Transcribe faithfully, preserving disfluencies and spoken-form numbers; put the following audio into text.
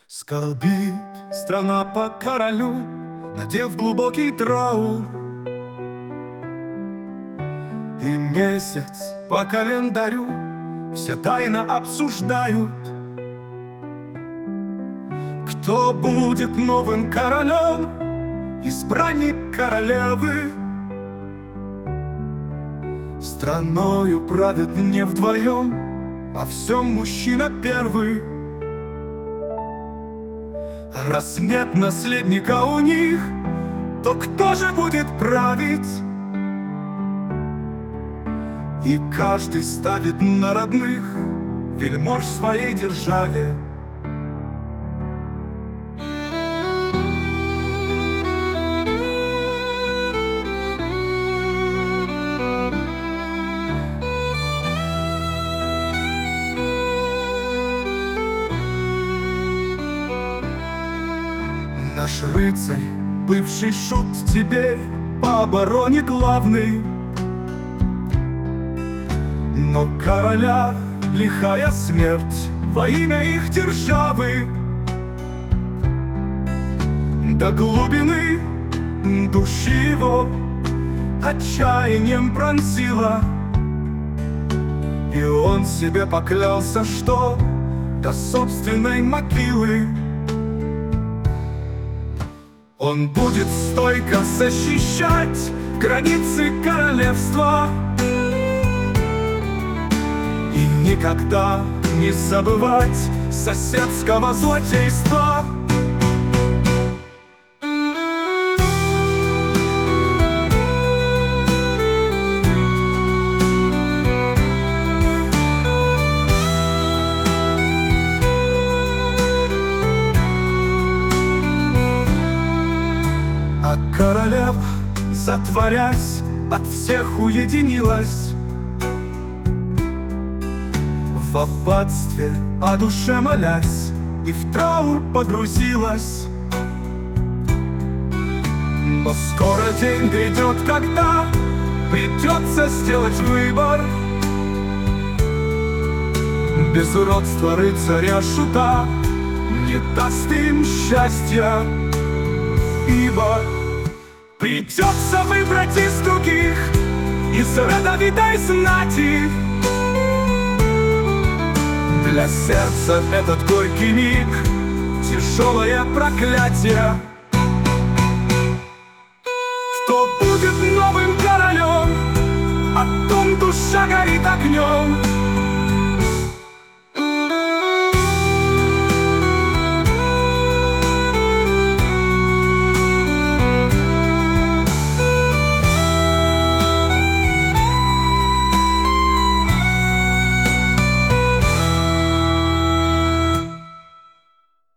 Скорбит страна по королю, надев глубокий траур, и месяц по календарю все тайно обсуждают, кто будет новым королем, избранник королевы. Страною правят не вдвоем, а всем мужчина первый. Раз нет наследника у них, то кто же будет править? И каждый ставит на родных вельмож в своей державе. Наш рыцарь, бывший шут, теперь по обороне главный. Но короля лихая смерть во имя их державы до глубины души его отчаянием пронзила, и он себе поклялся, что до собственной могилы он будет стойко защищать границы королевства и никогда не забывать соседского злодейства. А королева, затворясь, от всех уединилась, в аббатстве о душе молясь, и в траур погрузилась. Но скоро день грядет, когда придется сделать выбор. Без уродства рыцаря шута не даст им счастья, ибо придется выбрать из других, из родовитой знати. Для сердца этот горький миг — тяжелое проклятие. Кто будет новым королем, о том душа горит огнем.